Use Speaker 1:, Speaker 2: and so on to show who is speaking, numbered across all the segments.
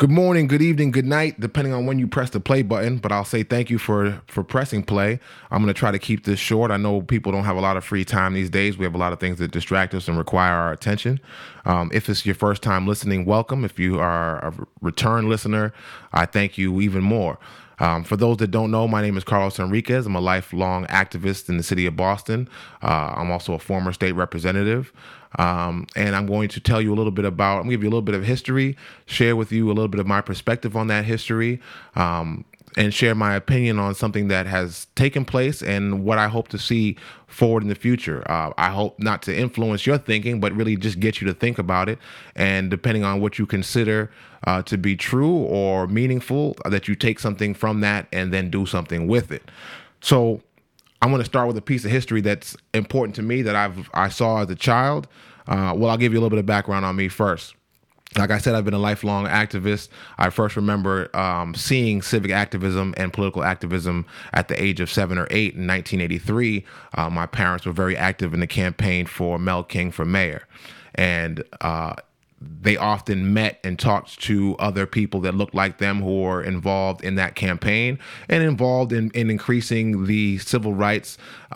Speaker 1: Good morning, good evening, good night, depending on when you press the play button. But I'll say thank you for pressing play. I'm going to try to keep this short. I know people don't have a lot of free time these days. We have a lot of things that distract us and require our attention. If it's your first time listening, welcome. If you are a return listener, I thank you even more. For those that don't know, my name is Carlos Enriquez. I'm a lifelong activist in the city of Boston. I'm also a former state representative. And I'm going to tell you a little bit about, I'm going to give you a little bit of history, share with you a little bit of my perspective on that history, and share my opinion on something that has taken place and what I hope to see forward in the future. I hope not to influence your thinking, but really just get you to think about it. And depending on what you consider to be true or meaningful, that you take something from that and then do something with it. So I'm going to start with a piece of history that's important to me that I saw as a child. I'll give you a little bit of background on me first. Like I said, I've been a lifelong activist. I first remember seeing civic activism and political activism at the age of 7 or 8 in 1983. My parents were very active in the campaign for Mel King for mayor. And they often met and talked to other people that looked like them who were involved in that campaign and involved in increasing the civil rights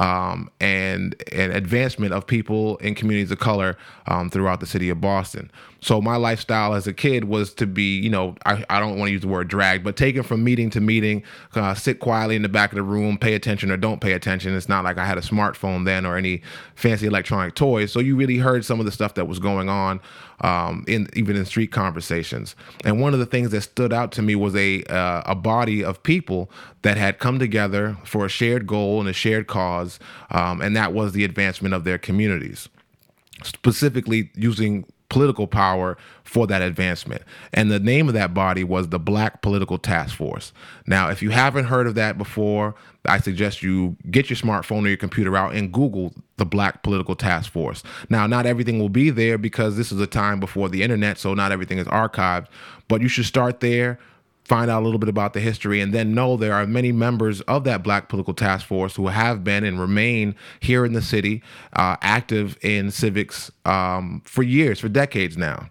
Speaker 1: and advancement of people in communities of color throughout the city of Boston. So my lifestyle as a kid was to be, I don't want to use the word dragged, but taken from meeting to meeting, sit quietly in the back of the room, pay attention or don't pay attention. It's not like I had a smartphone then or any fancy electronic toys. So you really heard some of the stuff that was going on even in street conversations. And one of the things that stood out to me was a body of people that had come together for a shared goal and a shared cause, and that was the advancement of their communities, specifically using political power for that advancement. And the name of that body was the Black Political Task Force. Now, if you haven't heard of that before, I suggest you get your smartphone or your computer out and Google the Black Political Task Force. Now, not everything will be there because this is a time before the internet, so not everything is archived, but you should start there, find out a little bit about the history, and then know there are many members of that Black Political Task Force who have been and remain here in the city, active in civics for years, for decades now.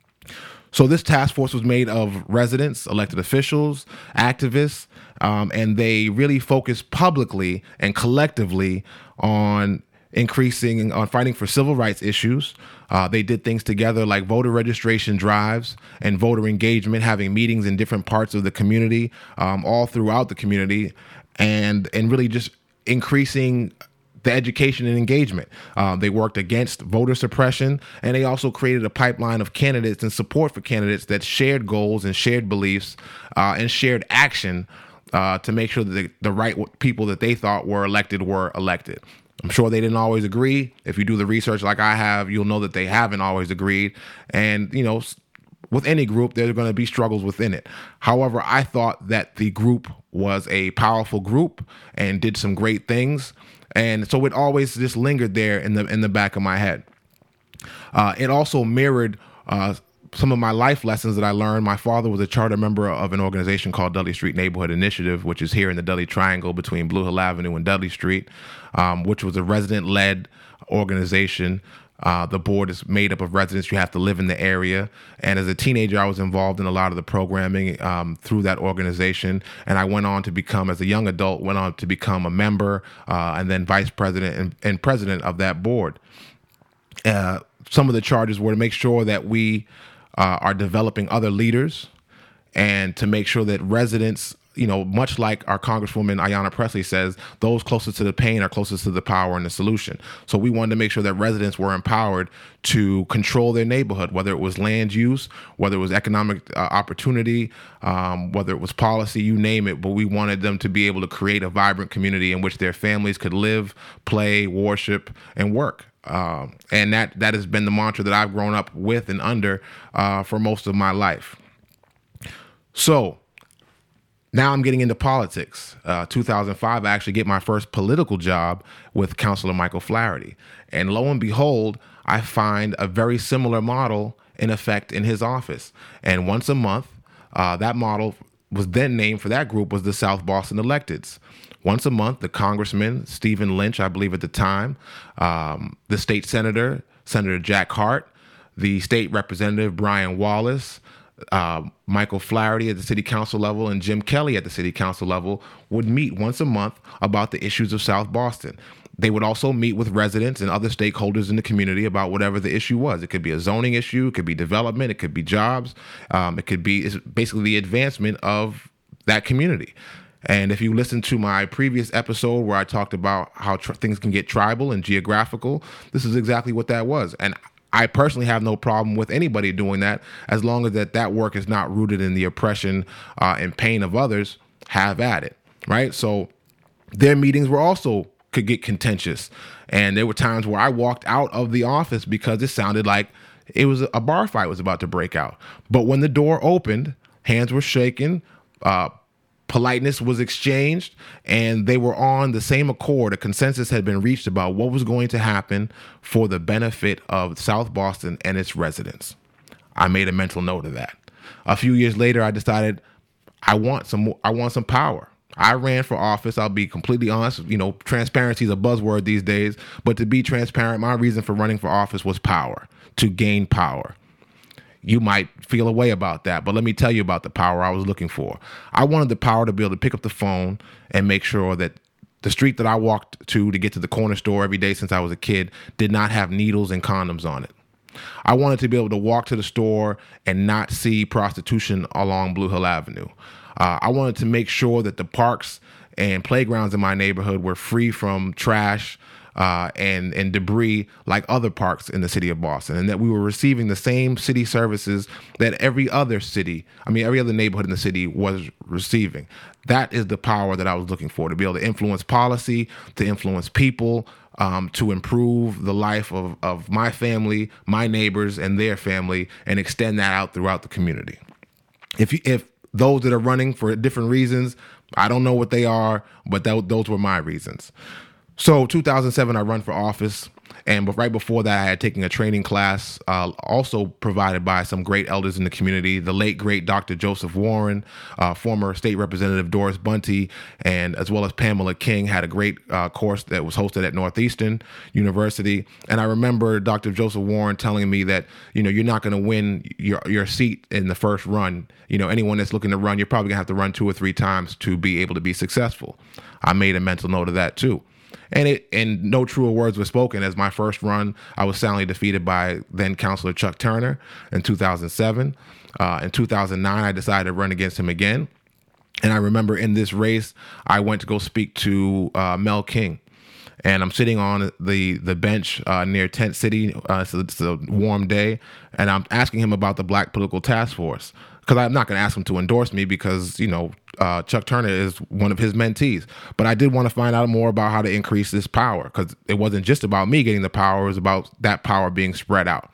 Speaker 1: So this task force was made of residents, elected officials, activists, and they really focused publicly and collectively on fighting for civil rights issues. They did things together like voter registration drives and voter engagement, having meetings in different parts of the community, all throughout the community, and really just increasing the education and engagement. They worked against voter suppression, and they also created a pipeline of candidates and support for candidates that shared goals and shared beliefs and shared action to make sure that the right people that they thought were elected were elected. I'm sure they didn't always agree. If you do the research like I have, you'll know that they haven't always agreed. And, with any group, there's going to be struggles within it. However, I thought that the group was a powerful group and did some great things. And so it always just lingered there in the back of my head. It also mirrored some of my life lessons that I learned. My father was a charter member of an organization called Dudley Street Neighborhood Initiative, which is here in the Dudley Triangle between Blue Hill Avenue and Dudley Street, which was a resident-led organization. The board is made up of residents. You have to live in the area. And as a teenager, I was involved in a lot of the programming through that organization. And I went on to become, as a young adult, a member and then vice president and president of that board. Some of the charges were to make sure that we are developing other leaders and to make sure that residents, much like our Congresswoman Ayanna Pressley says, those closest to the pain are closest to the power and the solution. So we wanted to make sure that residents were empowered to control their neighborhood, whether it was land use, whether it was economic opportunity, whether it was policy, you name it. But we wanted them to be able to create a vibrant community in which their families could live, play, worship, and work. And that has been the mantra that I've grown up with and under for most of my life. So now I'm getting into politics. 2005, I actually get my first political job with Councilor Michael Flaherty. And lo and behold, I find a very similar model in effect in his office. And once a month, that model was then named for that group was the South Boston Electeds. Once a month, the Congressman, Stephen Lynch, I believe at the time, the state senator, Senator Jack Hart, the state representative, Brian Wallace, Michael Flaherty at the city council level and Jim Kelly at the city council level would meet once a month about the issues of South Boston. They would also meet with residents and other stakeholders in the community about whatever the issue was. It could be a zoning issue, it could be development, it could be jobs, it could be basically the advancement of that community. And if you listen to my previous episode where I talked about how things can get tribal and geographical, this is exactly what that was. And I personally have no problem with anybody doing that as long as that work is not rooted in the oppression and pain of others. Have at it, right? So their meetings were also could get contentious. And there were times where I walked out of the office because it sounded like it was a bar fight was about to break out. But when the door opened, hands were shaken, politeness was exchanged, and they were on the same accord. A consensus had been reached about what was going to happen for the benefit of South Boston and its residents. I made a mental note of that. A few years later, I decided I want some power. I ran for office. I'll be completely honest. Transparency is a buzzword these days, but to be transparent, my reason for running for office was power, to gain power. You might feel a way about that, but let me tell you about the power I was looking for. I wanted the power to be able to pick up the phone and make sure that the street that I walked to get to the corner store every day since I was a kid did not have needles and condoms on it. I wanted to be able to walk to the store and not see prostitution along Blue Hill Avenue. I wanted to make sure that the parks and playgrounds in my neighborhood were free from trash and debris like other parks in the city of Boston, and that we were receiving the same city services that every other neighborhood in the city was receiving. That is the power that I was looking for, to be able to influence policy, to influence people, to improve the life of my family, my neighbors, and their family, and extend that out throughout the community. If those that are running for different reasons, I don't know what they are, but those were my reasons. So 2007, I run for office. And right before that, I had taken a training class, also provided by some great elders in the community. The late, great Dr. Joseph Warren, former State Representative Doris Bunty, and as well as Pamela King had a great course that was hosted at Northeastern University. And I remember Dr. Joseph Warren telling me that, you're not going to win your seat in the first run. Anyone that's looking to run, you're probably going to have to run 2 or 3 times to be able to be successful. I made a mental note of that too. And no truer words were spoken. As my first run, I was soundly defeated by then Councilor Chuck Turner in 2007. In 2009, I decided to run against him again. And I remember in this race, I went to go speak to Mel King. And I'm sitting on the bench near Tent City. So it's a warm day. And I'm asking him about the Black Political Task Force. Because I'm not going to ask him to endorse me because, Chuck Turner is one of his mentees. But I did want to find out more about how to increase this power, because it wasn't just about me getting the power. It was about that power being spread out.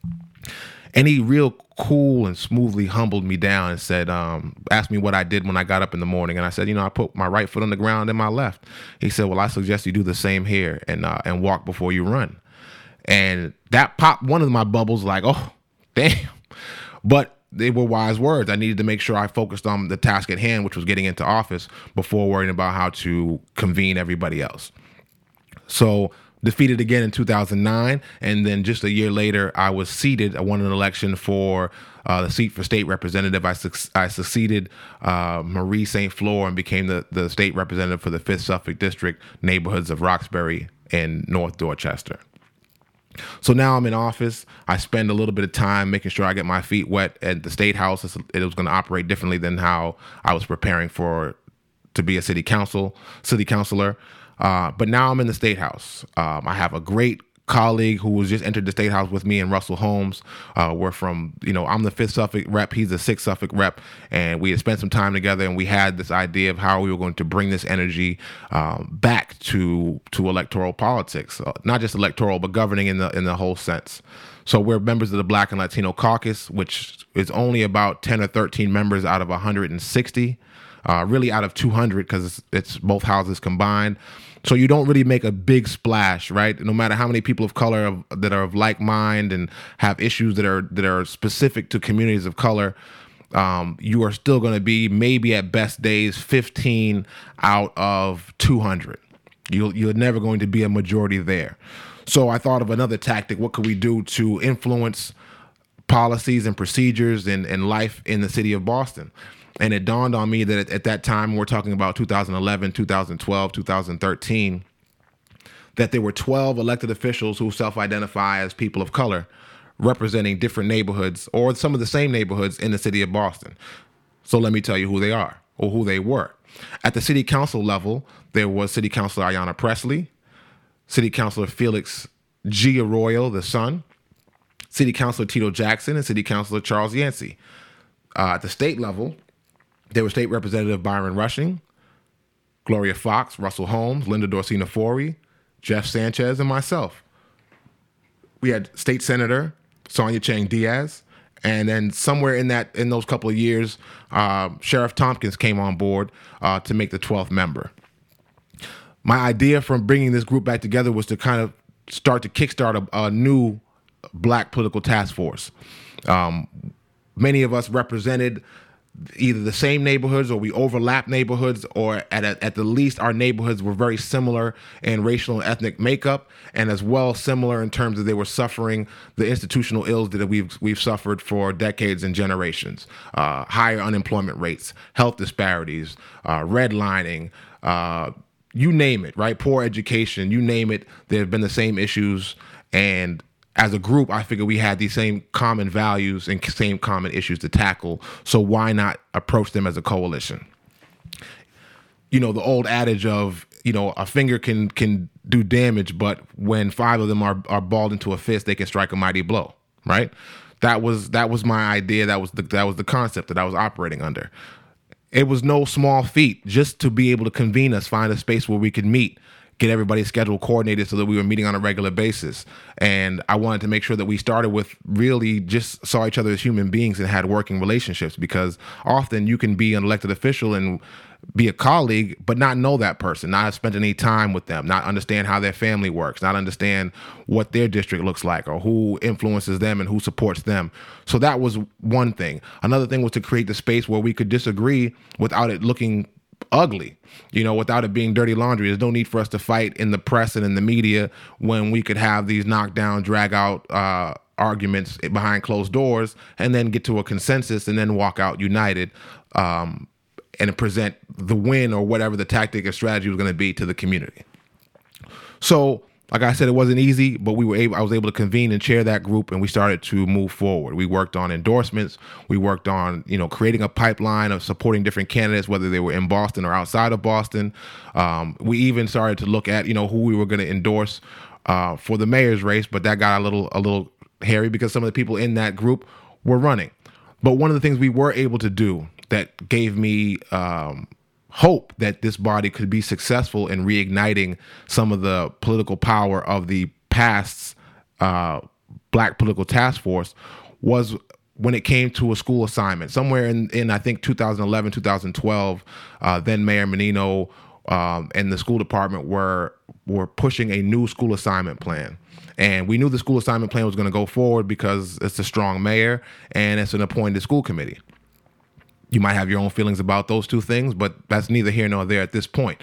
Speaker 1: And he real cool and smoothly humbled me down and said, asked me what I did when I got up in the morning. And I said, I put my right foot on the ground and my left. He said, well, I suggest you do the same here and walk before you run. And that popped one of my bubbles like, oh, damn. But they were wise words. I needed to make sure I focused on the task at hand, which was getting into office, before worrying about how to convene everybody else. So defeated again in 2009. And then just a year later, I was seated. I won an election for the seat for state representative. I succeeded Marie St. Fleur and became the state representative for the 5th Suffolk District neighborhoods of Roxbury and North Dorchester. So now I'm in office. I spend a little bit of time making sure I get my feet wet at the State House. It was going to operate differently than how I was preparing to be a city councilor. But now I'm in the State House. I have a great colleague who was just entered the State House with me, and Russell Holmes. We're from, I'm the 5th Suffolk rep. He's the 6th Suffolk rep. And we had spent some time together, and we had this idea of how we were going to bring this energy back to electoral politics, not just electoral, but governing in the whole sense. So we're members of the Black and Latino Caucus, which is only about 10 or 13 members out of 160, really out of 200, because it's both houses combined. So you don't really make a big splash, right? No matter how many people of color that are of like mind and have issues that are specific to communities of color, you are still going to be maybe at best days 15 out of 200. You're never going to be a majority there. So I thought of another tactic. What could we do to influence policies and procedures and life in the city of Boston. And it dawned on me that at that time, we're talking about 2011, 2012, 2013, that there were 12 elected officials who self-identify as people of color representing different neighborhoods or some of the same neighborhoods in the city of Boston. So let me tell you who they are or who they were. At the city council level, there was City Councilor Ayanna Pressley, City Councilor Felix G. Arroyo, the son, City Councilor Tito Jackson, and City Councilor Charles Yancey. At the state level, there was State Representative Byron Rushing, Gloria Fox, Russell Holmes, Linda Dorsina Forey, Jeff Sanchez, and myself. We had State Senator Sonia Chang Diaz, and then somewhere in those couple of years, Sheriff Tompkins came on board to make the 12th member. My idea from bringing this group back together was to kind of start to kickstart a new Black political task force. Many of us represented either the same neighborhoods or we overlapped neighborhoods, or at the least our neighborhoods were very similar in racial and ethnic makeup, and as well similar in terms of they were suffering the institutional ills that we've suffered for decades and generations. Higher unemployment rates, health disparities, redlining, you name it, right? Poor education, you name it. There have been the same issues, and as a group, I figured we had these same common values and same common issues to tackle. So why not approach them as a coalition? You know, the old adage of, you know, a finger can do damage, but when 5 of them are balled into a fist, they can strike a mighty blow, right? That was my idea. That was the concept that I was operating under. It was no small feat just to be able to convene us, find a space where we could meet, get everybody's schedule coordinated so that we were meeting on a regular basis. And I wanted to make sure that we started with really just saw each other as human beings and had working relationships, because often you can be an elected official and be a colleague, but not know that person, not have spent any time with them, not understand how their family works, not understand what their district looks like or who influences them and who supports them. So that was one thing. Another thing was to create the space where we could disagree without it looking ugly, you know, without it being dirty laundry. There's no need for us to fight in the press and in the media when we could have these knockdown, drag out arguments behind closed doors and then get to a consensus and then walk out united and present the win or whatever the tactic or strategy was going to be to the community. So, like I said, it wasn't easy, but I was able to convene and chair that group, and we started to move forward. We worked on endorsements. We worked on, you know, creating a pipeline of supporting different candidates, whether they were in Boston or outside of Boston. We even started to look at, you know, who we were going to endorse for the mayor's race, but that got a little hairy because some of the people in that group were running. But one of the things we were able to do that gave me hope that this body could be successful in reigniting some of the political power of the past Black political task force was when it came to a school assignment. Somewhere in I think 2011, 2012, then Mayor Menino and the school department were pushing a new school assignment plan. And we knew the school assignment plan was going to go forward because it's a strong mayor and it's an appointed school committee. You might have your own feelings about those two things, but that's neither here nor there at this point.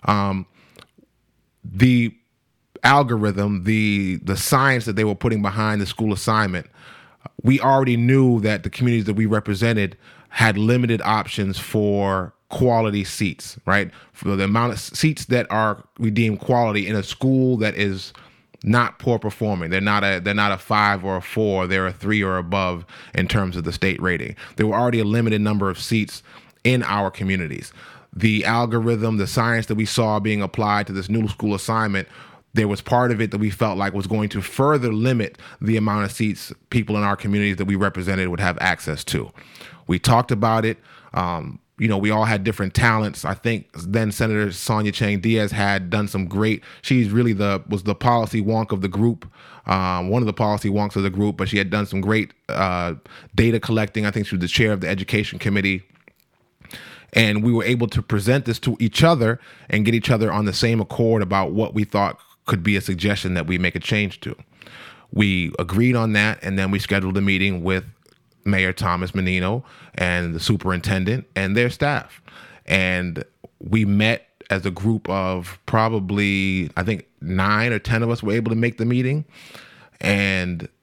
Speaker 1: The algorithm, the science that they were putting behind the school assignment, we already knew that the communities that we represented had limited options for quality seats, right? For the amount of seats that we deem quality in a school that is not poor performing. They're not a 5 or a 4. They're a 3 or above in terms of the state rating. There were already a limited number of seats in our communities. The algorithm, the science that we saw being applied to this new school assignment, there was part of it that we felt like was going to further limit the amount of seats people in our communities that we represented would have access to. We talked about it. You know, we all had different talents. I think then Senator Sonia Chang Diaz had done some great. She's really was the policy wonk of the group, one of the policy wonks of the group. But she had done some great data collecting. I think she was the chair of the education committee, and we were able to present this to each other and get each other on the same accord about what we thought could be a suggestion that we make a change to. We agreed on that, and then we scheduled a meeting with Mayor Thomas Menino and the superintendent and their staff. And we met as a group of probably, I think 9 or 10 of us were able to make the meeting. And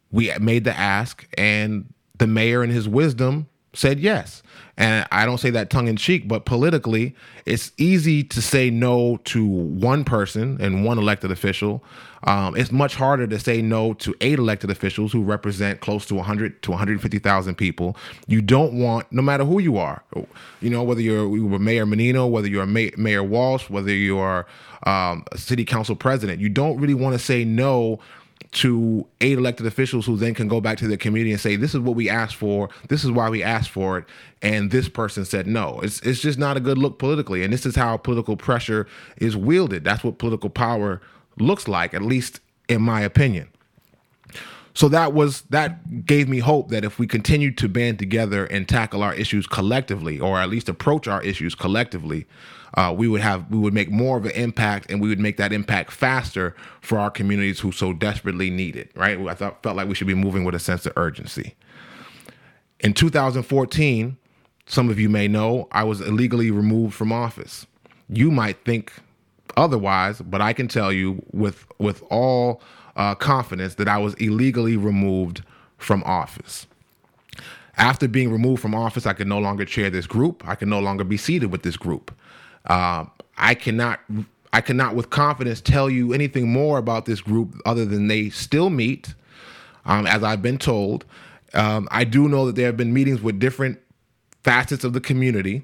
Speaker 1: We made the ask, and the mayor, in his wisdom, said yes. And I don't say that tongue in cheek, but politically, it's easy to say no to one person and one elected official. It's much harder to say no to 8 elected officials who represent close to 100 to 150,000 people. You don't want, no matter who you are, whether you were Mayor Menino, whether you're Mayor Walsh, whether you're a city council president, you don't really want to say no to 8 elected officials who then can go back to their community and say, this is what we asked for, this is why we asked for it, and this person said no. It's just not a good look politically, and this is how political pressure is wielded. That's what political power looks like, at least in my opinion. So that gave me hope that if we continue to band together and tackle our issues collectively, or at least approach our issues collectively, we would make more of an impact, and we would make that impact faster for our communities who so desperately need it. Right? Felt like we should be moving with a sense of urgency. In 2014, some of you may know, I was illegally removed from office. You might think otherwise, but I can tell you with all confidence that I was illegally removed from office. After being removed from office, I could no longer chair this group. I can no longer be seated with this group. I cannot with confidence tell you anything more about this group other than they still meet, as I've been told. I do know that there have been meetings with different facets of the community,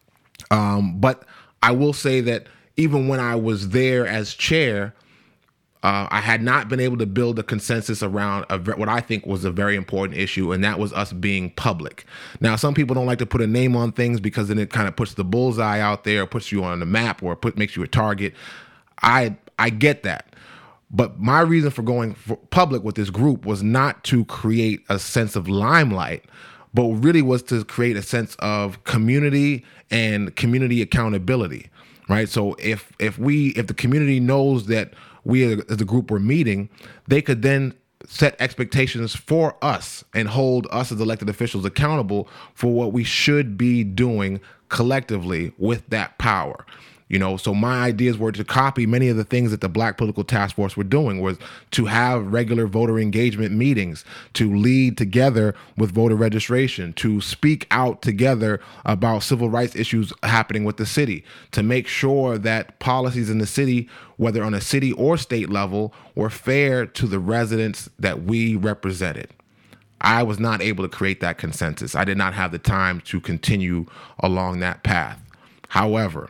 Speaker 1: but I will say that even when I was there as chair, I had not been able to build a consensus around what I think was a very important issue, and that was us being public. Now, some people don't like to put a name on things because then it kind of puts the bullseye out there, puts you on the map, or makes you a target. I get that. But my reason for going public with this group was not to create a sense of limelight, but really was to create a sense of community and community accountability, right? So if the community knows that we as a group were meeting, they could then set expectations for us and hold us as elected officials accountable for what we should be doing collectively with that power. So my ideas were to copy many of the things that the Black Political Task Force were doing, was to have regular voter engagement meetings, to lead together with voter registration, to speak out together about civil rights issues happening with the city, to make sure that policies in the city, whether on a city or state level, were fair to the residents that we represented. I was not able to create that consensus. I did not have the time to continue along that path. However,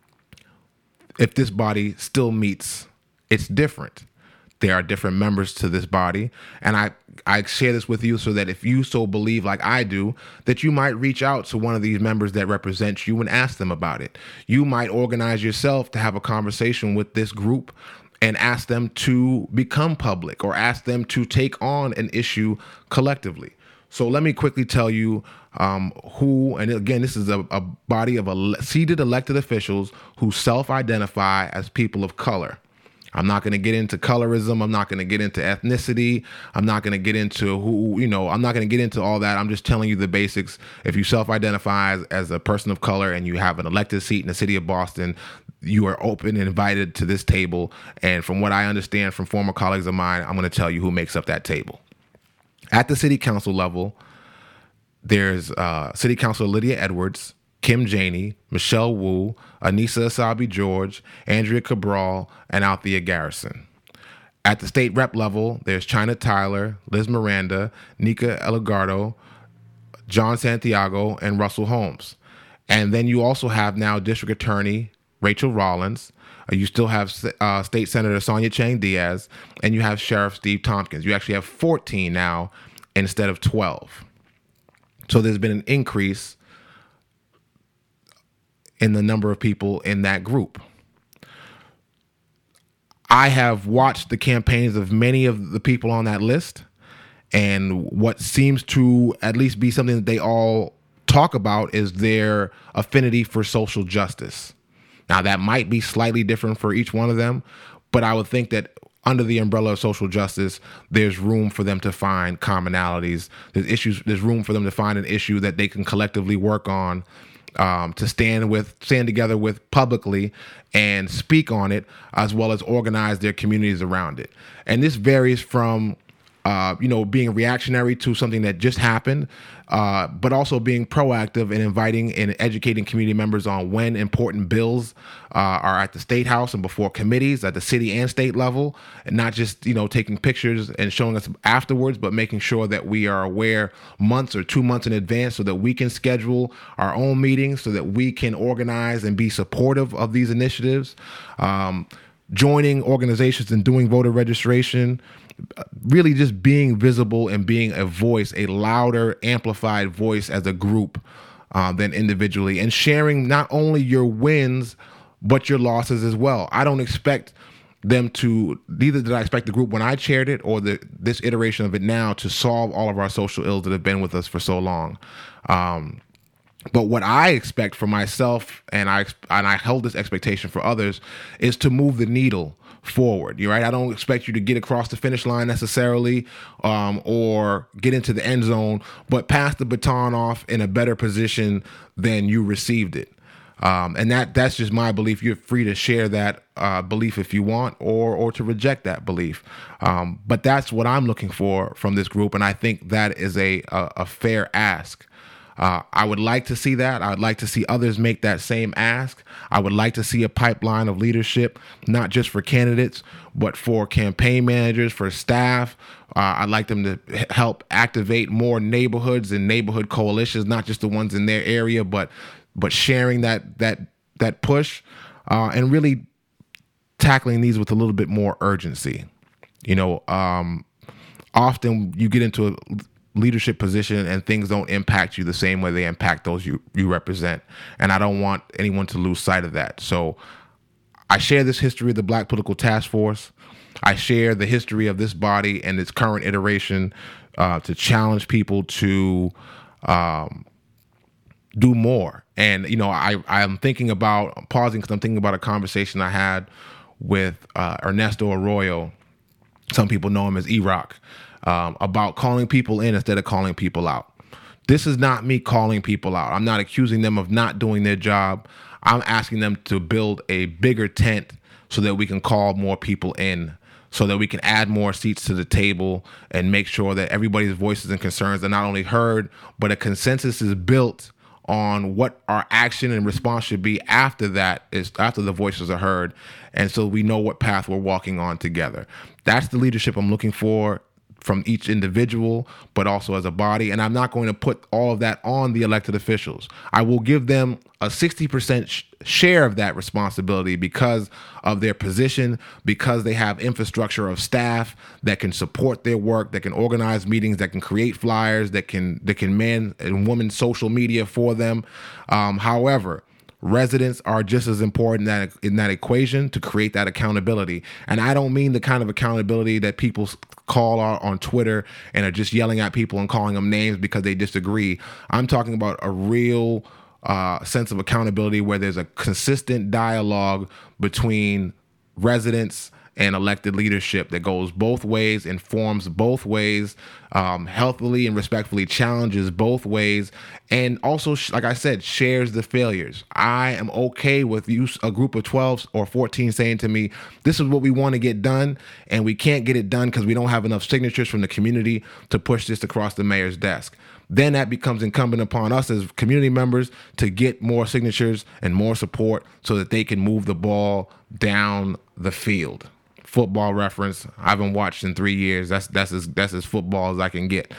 Speaker 1: if this body still meets, it's different. There are different members to this body. And I share this with you so that if you so believe like I do, that you might reach out to one of these members that represents you and ask them about it. You might organize yourself to have a conversation with this group and ask them to become public, or ask them to take on an issue collectively. So let me quickly tell you who, and again, this is a body of seated elected officials who self-identify as people of color. I'm not going to get into colorism. I'm not going to get into ethnicity. I'm not going to get into I'm not going to get into all that. I'm just telling you the basics. If you self-identify as a person of color and you have an elected seat in the city of Boston, you are open and invited to this table. And from what I understand from former colleagues of mine, I'm going to tell you who makes up that table. At the city council level, there's City Councilor Lydia Edwards, Kim Janey, Michelle Wu, Anissa Asabi George, Andrea Cabral, and Althea Garrison. At the state rep level, there's China Tyler, Liz Miranda, Nika Eligardo, John Santiago, and Russell Holmes. And then you also have now District Attorney Rachel Rollins. You still have State Senator Sonia Chang Diaz, and you have Sheriff Steve Tompkins. You actually have 14 now instead of 12. So there's been an increase in the number of people in that group. I have watched the campaigns of many of the people on that list, and what seems to at least be something that they all talk about is their affinity for social justice. Now, that might be slightly different for each one of them, but I would think that under the umbrella of social justice, there's room for them to find commonalities. There's room for them to find an issue that they can collectively work on, to stand together with publicly and speak on it, as well as organize their communities around it. And this varies from being reactionary to something that just happened, but also being proactive and inviting and educating community members on when important bills are at the state house and before committees at the city and state level, and not just taking pictures and showing us afterwards, but making sure that we are aware months or 2 months in advance so that we can schedule our own meetings, so that we can organize and be supportive of these initiatives. Joining organizations and doing voter registration, really just being visible and being a voice, a louder, amplified voice as a group than individually, and sharing not only your wins, but your losses as well. I don't expect them to, neither did I expect the group when I chaired it or this iteration of it now, to solve all of our social ills that have been with us for so long. But what I expect for myself, and I held this expectation for others, is to move the needle forward. You're right. I don't expect you to get across the finish line necessarily, or get into the end zone, but pass the baton off in a better position than you received it. And that's just my belief. You're free to share that belief if you want, or to reject that belief. But that's what I'm looking for from this group, and I think that is a fair ask. I would like to see that. I would like to see others make that same ask. I would like to see a pipeline of leadership, not just for candidates, but for campaign managers, for staff. I'd like them to help activate more neighborhoods and neighborhood coalitions, not just the ones in their area, but sharing that push, and really tackling these with a little bit more urgency. Often you get into a leadership position and things don't impact you the same way they impact those you represent. And I don't want anyone to lose sight of that. So I share this history of the Black Political Task Force. I share the history of this body and its current iteration to challenge people to do more. And, I'm thinking about pausing because I'm thinking about a conversation I had with Ernesto Arroyo. Some people know him as E-Rock. About calling people in instead of calling people out. This is not me calling people out. I'm not accusing them of not doing their job. I'm asking them to build a bigger tent so that we can call more people in, so that we can add more seats to the table and make sure that everybody's voices and concerns are not only heard, but a consensus is built on what our action and response should be after the voices are heard. And so we know what path we're walking on together. That's the leadership I'm looking for from each individual, but also as a body. And I'm not going to put all of that on the elected officials. I will give them a 60% share of that responsibility because of their position, because they have infrastructure of staff that can support their work, that can organize meetings, that can create flyers, that can man and woman social media for them. However, residents are just as important in that equation to create that accountability. And I don't mean the kind of accountability that people call out on Twitter and are just yelling at people and calling them names because they disagree. I'm talking about a real sense of accountability where there's a consistent dialogue between residents and elected leadership that goes both ways, informs both ways, healthily and respectfully challenges both ways, and also, like I said, shares the failures. I am okay with a group of 12 or 14 saying to me, this is what we want to get done, and we can't get it done because we don't have enough signatures from the community to push this across the mayor's desk. Then that becomes incumbent upon us as community members to get more signatures and more support so that they can move the ball down the field. Football reference. I haven't watched in 3 years. That's as football as I can get.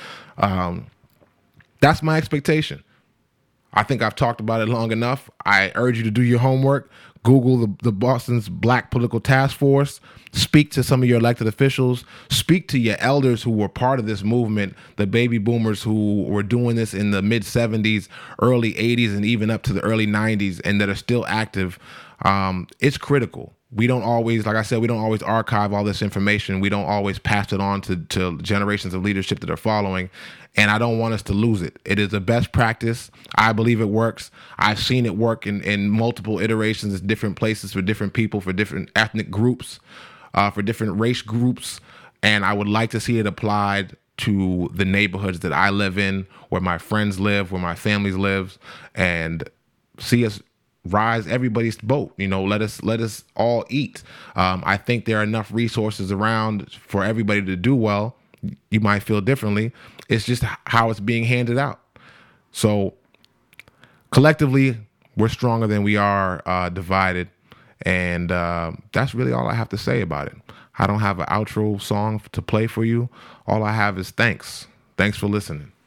Speaker 1: That's my expectation. I think I've talked about it long enough. I urge you to do your homework. Google the Boston's Black Political Task Force. Speak to some of your elected officials. Speak to your elders who were part of this movement, the baby boomers who were doing this in the mid 70s, early 80s, and even up to the early 90s, and that are still active. It's critical. We don't always, like I said, we don't always archive all this information. We don't always pass it on to generations of leadership that are following. And I don't want us to lose it. It is a best practice. I believe it works. I've seen it work in multiple iterations in different places for different people, for different ethnic groups, for different race groups. And I would like to see it applied to the neighborhoods that I live in, where my friends live, where my families live, and see us rise everybody's boat. Let us all eat. I think there are enough resources around for everybody to do well. you might feel differently. It's just how it's being handed out. So collectively, we're stronger than we are divided. And that's really all I have to say about it. I don't have an outro song to play for you. All I have is thanks. Thanks for listening.